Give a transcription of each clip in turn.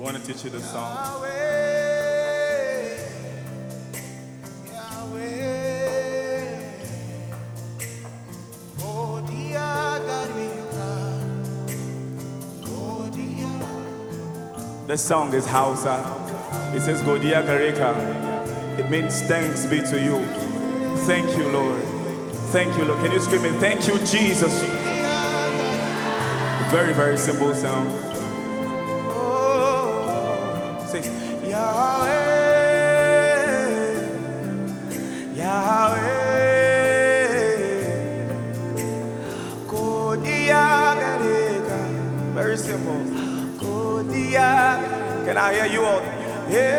want to teach you this song. This song is Hausa. It says Godiya Gareka. It means thanks be to you. Thank you, Lord. Thank you, Lord. Can you scream it? Thank you, Jesus. Very, very simple sound. Say Yahweh, Yahweh, Godiya Gareka. Very simple. Godiya. Can I hear you all? Yeah.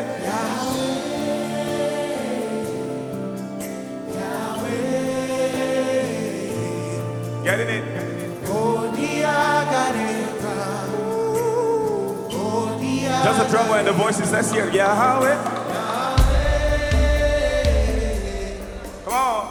Getting it? Just a drummer and the voices. Let's hear Yahweh. Come on.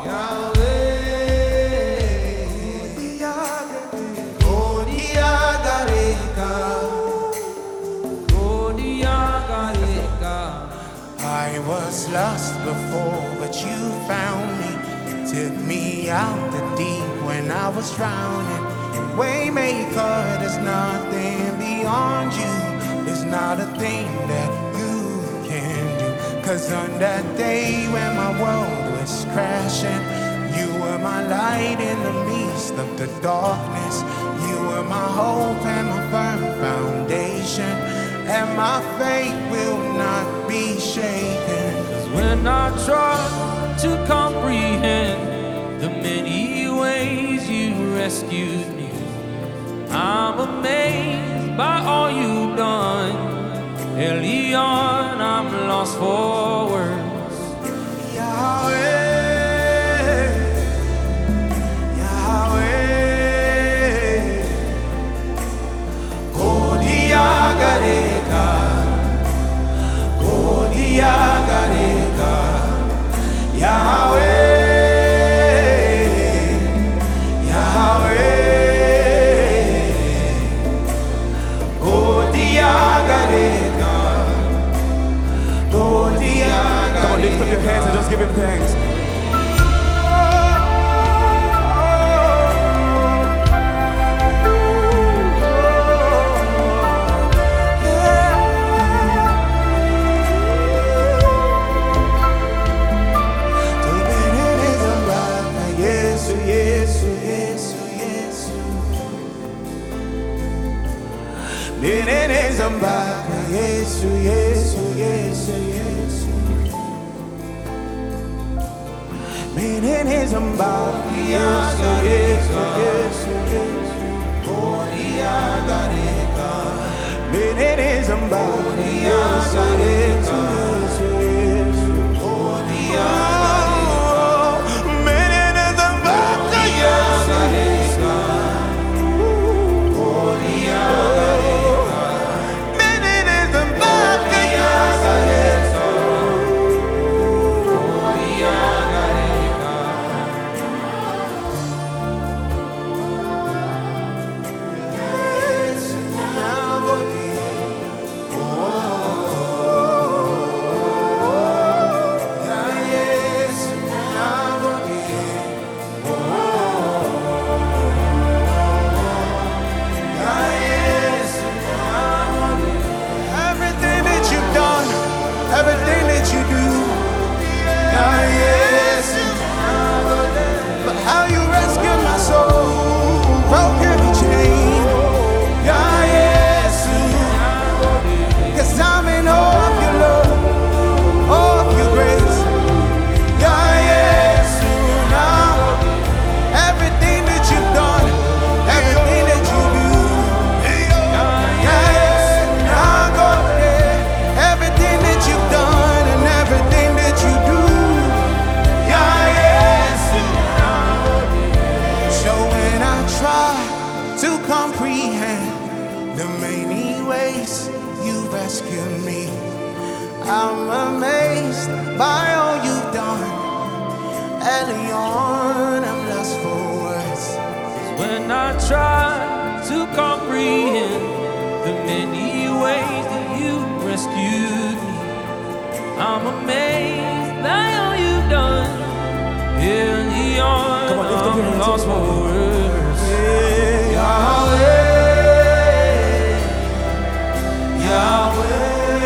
I was lost before, but you found me. Took me out the deep when I was drowning. Waymaker, there's nothing beyond you. There's not a thing that you can do. 'Cause on that day when my world was crashing, you were my light in the midst of the darkness. You were my hope and my firm foundation, and my faith will not be shaken. 'Cause when I try to comprehend the many ways you rescued me, I'm amazed by all you've done. Elion, I'm lost for words. Yahweh, Yahweh, Godiya Gareka, Godiya Gareka, Yahweh. Come on, lift up your hands and just give him thanks. Yesu, Yesu, Yesu, Yesu. Menene zambaka, Yesu, Yesu, Yesu, Yesu. Godiya Gareka. Menene zambaka, Yesu, Yesu, Yesu, Yesu. Godiya Gareka. Menene zambaka, Yesu, Yesu. Godiya Gareka. I'm amazed by all you've done. Elion, I'm lost for words. When I try to comprehend the many ways that you rescued me. I'm amazed by all you've done. In the arms Come on, lift up your I'm hands lost and for pray. words. Yahweh, Yahweh,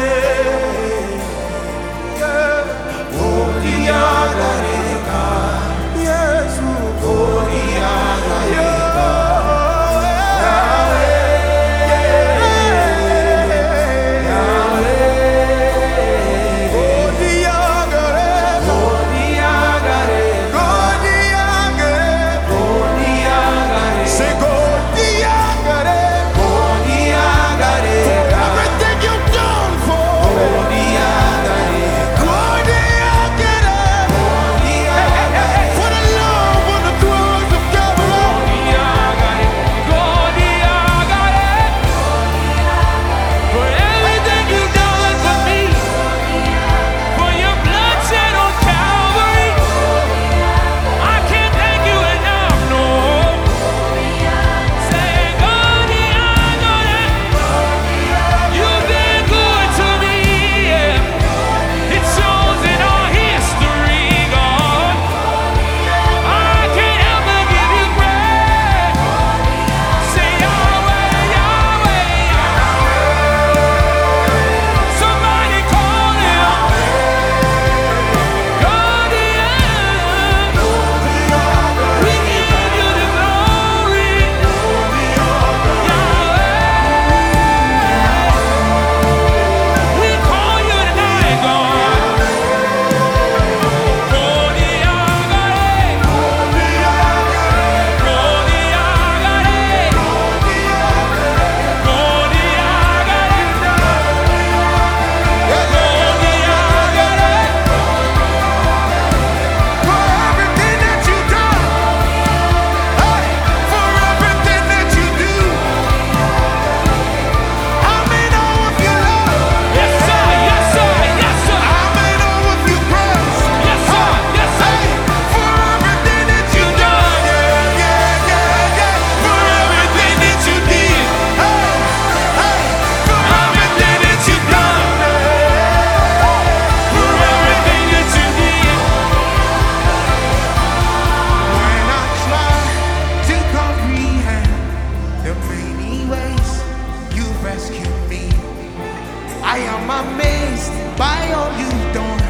I am amazed by all you've done.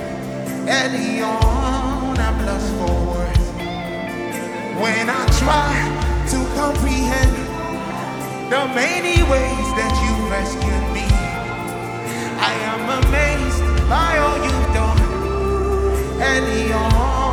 Elion, I'm lost for words. When I try to comprehend the many ways that you rescued me, I am amazed by all you've done. Elion.